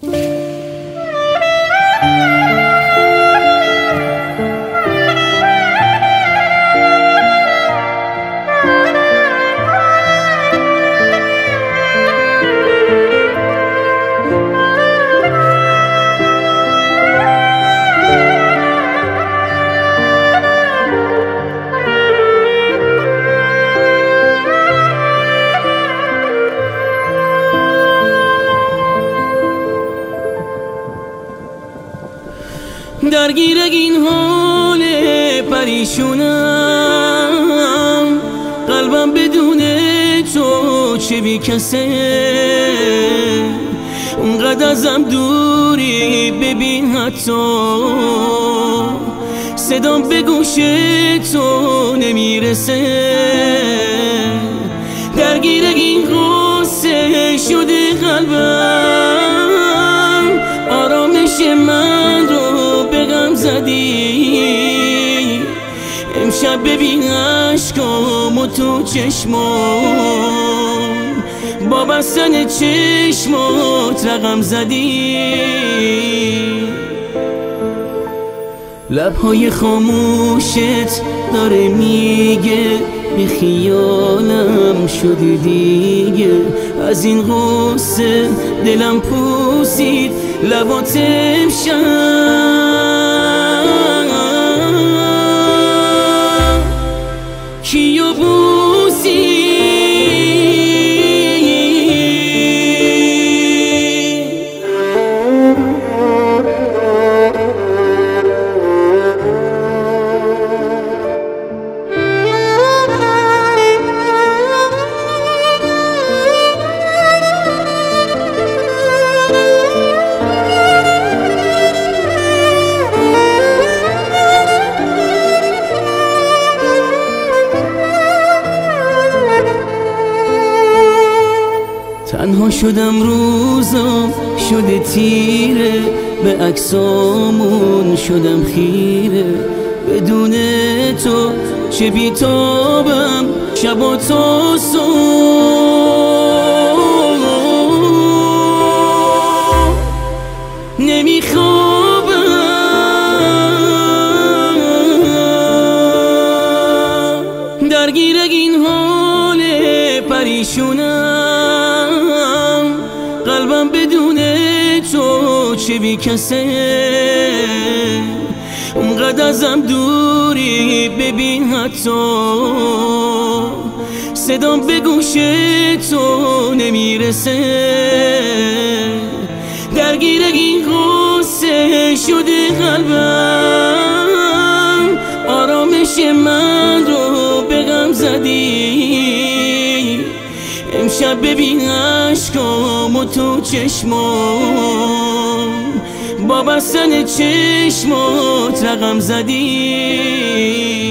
درگیر این حال پریشونم، قلبم بدون تو چه بی کسه، اونقدر ازم دوری ببین حتی صدام به گوش تو نمیرسه. درگیر این غصه شده قلبم، آرامش من رو به غم زدی. امشب ببین عشقامو تو چشمام، با بستن چشمات رقم زدی. لبهای خاموشت داره میگه بی خیالم شدی دیگه، از این غصه دلم پوسید لبات امشب کیو بوسی. تنها شدم روزم شده تیره، به عکسامون شدم خیره. بدون تو چه بیتابم شب و تا صبح، نمیخوابم. درگیر این حال پریشونم، قلبم بدون تو چه بی کسه، اونقدر ازم دوری ببین حتی صدام به گوش تو نمیرسه. درگیر این غصه شده قلبم، آرامش من رو به غم زدی. امشب ببین عشقامو تو چشمام، با بستن چشمات رقم زدی.